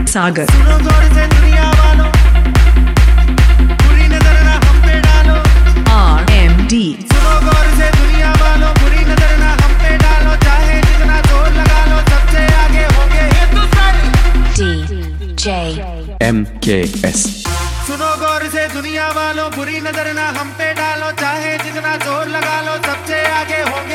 सागर। सुनो गौर से दुनिया वालों, बुरी नजर ना हम पे डालो। RMD। सुनो गौर से दुनिया वालों, बुरी नजर ना हम पे डालो। चाहे जितना जोर लगा लो, सबसे आगे होंगे हिंदुस्तानी। DJ MKS। सुनो गौर से दुनिया वालों, बुरी नजर ना हम पे डालो। चाहे जितना जोर लगा लो, सबसे आगे होंगे